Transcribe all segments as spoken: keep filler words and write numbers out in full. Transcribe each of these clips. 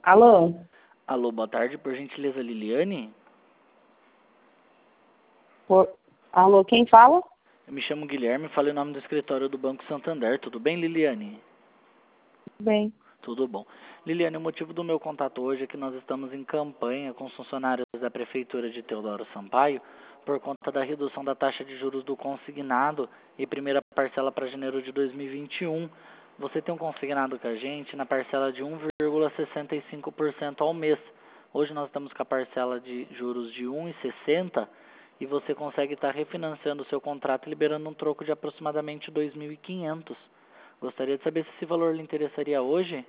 Alô? Alô, boa tarde, por gentileza, Liliane? Por... Alô, quem fala? Eu me chamo Guilherme, falei o nome do escritório do Banco Santander. Tudo bem, Liliane? Bem. Tudo bom. Liliane, o motivo do meu contato hoje é que nós estamos em campanha com os funcionários da Prefeitura de Teodoro Sampaio por conta da redução da taxa de juros do consignado e primeira parcela para janeiro de dois mil e vinte e um. Você tem um consignado com a gente na parcela de um vírgula sessenta e cinco por cento ao mês. Hoje nós estamos com a parcela de juros de um vírgula sessenta por cento e você consegue estar refinanciando o seu contrato liberando um troco de aproximadamente dois mil e quinhentos reais. Gostaria de saber se esse valor lhe interessaria hoje?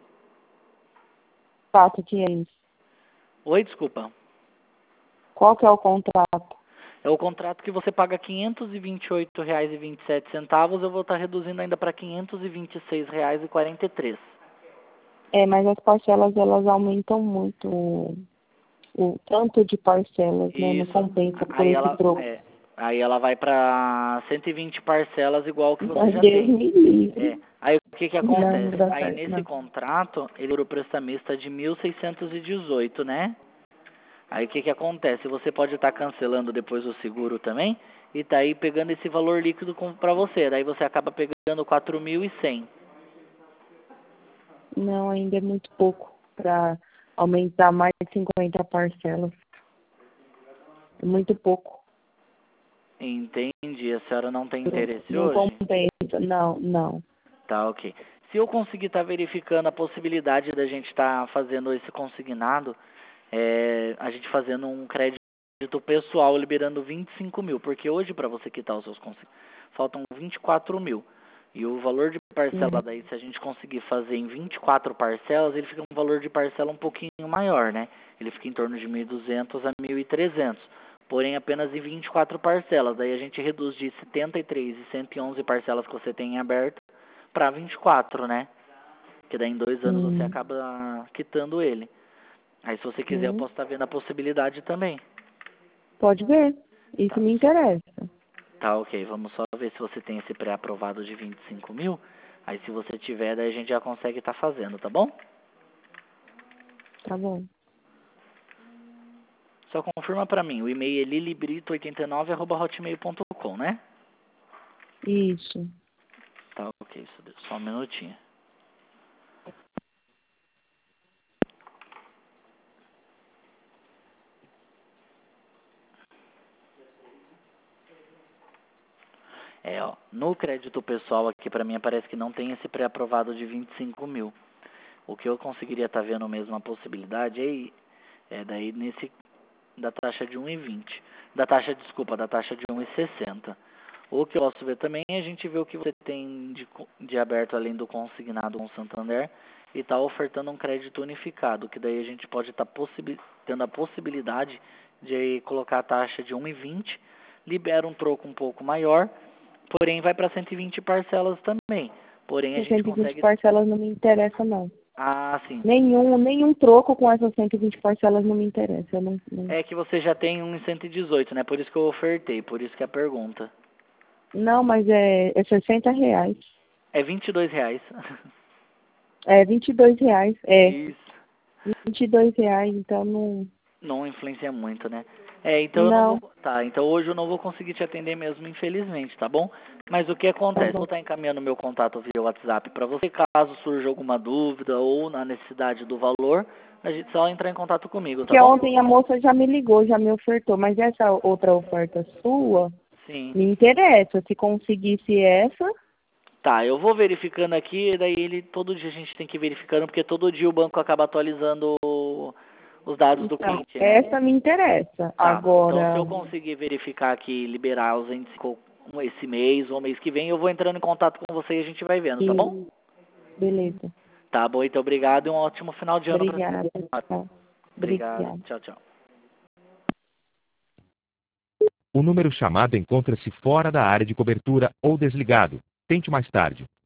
Fato que é isso. Oi, desculpa. Qual que é o contrato? É o contrato que você paga quinhentos e vinte e oito reais e vinte e sete centavos, eu vou estar reduzindo ainda para quinhentos e vinte e seis reais e quarenta e três centavos. É, mas as parcelas, elas aumentam muito o, o tanto de parcelas, né? Não Isso. compensa por Aí esse ela, troco. é, aí ela vai para cento e vinte parcelas igual que você Mas já Deus tem. me livre. É. Aí o que que Não, acontece? não dá Aí certo, nesse não. contrato, ele o prestamista de mil seiscentos e dezoito, né? Aí o que que acontece? Você pode estar cancelando depois o seguro também e tá aí pegando esse valor líquido para você. Daí você acaba pegando quatro mil e cem. Não, ainda é muito pouco para aumentar mais de cinquenta parcelas. É muito pouco. Entendi. A senhora não tem interesse Não hoje? compensa. Não, não. Tá, ok. Se eu conseguir estar verificando a possibilidade da gente estar fazendo esse consignado, é, a gente fazendo um crédito pessoal liberando vinte e cinco mil, porque hoje para você quitar os seus consignados faltam vinte e quatro mil. E o valor de parcela Uhum. daí, se a gente conseguir fazer em vinte e quatro parcelas, ele fica um valor de parcela um pouquinho maior, né? Ele fica em torno de mil e duzentos a mil e trezentos. Porém, apenas em vinte e quatro parcelas. Daí a gente reduz de setenta e três e cento e onze parcelas que você tem em aberto para vinte e quatro, né? Que daí em dois anos você Hum. acaba quitando ele. Aí se você quiser eu Hum. posso estar vendo a possibilidade também. Pode ver. Isso Tá, me interessa. tá, ok. Vamos só ver se você tem esse pré-aprovado de vinte e cinco mil. Aí se você tiver, daí a gente já consegue estar fazendo, tá bom? Tá bom. Só confirma pra mim. O e-mail é lilibrito oitenta e nove arroba hotmail ponto com, né? Isso. Tá, ok. Só um minutinho. É, ó. No crédito pessoal aqui pra mim parece que não tem esse pré-aprovado de vinte e cinco mil. O que eu conseguiria estar vendo mesmo a possibilidade aí é daí nesse da taxa de um vírgula vinte. Da taxa, desculpa, da taxa de um vírgula sessenta. O que eu posso ver também é a gente ver o que você tem de, de aberto além do consignado com o Santander e está ofertando um crédito unificado, que daí a gente pode estar tá tendo a possibilidade de colocar a taxa de um vírgula vinte, libera um troco um pouco maior, porém vai para cento e vinte parcelas também. Porém a gente cento e vinte consegue... parcelas não me interessa, não. Ah, sim. Nenhum, nenhum troco com essas cento e vinte parcelas não me interessa. Eu não, não... É que você já tem um em cento e dezoito, né? Por isso que eu ofertei, por isso que é a pergunta. não, mas é, é sessenta reais. É vinte e dois reais. É vinte e dois reais. É, Isso. vinte e dois reais, então não... Não influencia muito, né? É, então eu não vou... Não, Tá, então hoje eu não vou conseguir te atender mesmo, infelizmente, tá bom? Mas o que tá acontece? Eu bom. vou estar encaminhando meu contato via WhatsApp para você, caso surja alguma dúvida ou na necessidade do valor, a gente só entrar em contato comigo, tá Porque bom? ontem a moça já me ligou, já me ofertou, mas essa outra oferta sua Sim. me interessa. Se conseguisse essa, Tá, eu vou verificando aqui, daí ele, todo dia a gente tem que ir verificando, porque todo dia o banco acaba atualizando os dados do então, cliente, né? essa me interessa. Tá, então se Agora, eu conseguir verificar aqui, liberar os vinte e cinco esse mês ou mês que vem, eu vou entrando em contato com você e a gente vai vendo, tá bom? e... beleza. Tá bom, então obrigado e um ótimo final de ano pra Obrigada. você. Tchau. Obrigado, Obrigada. tchau, tchau. O número chamado encontra-se fora da área de cobertura ou desligado. Tente mais tarde.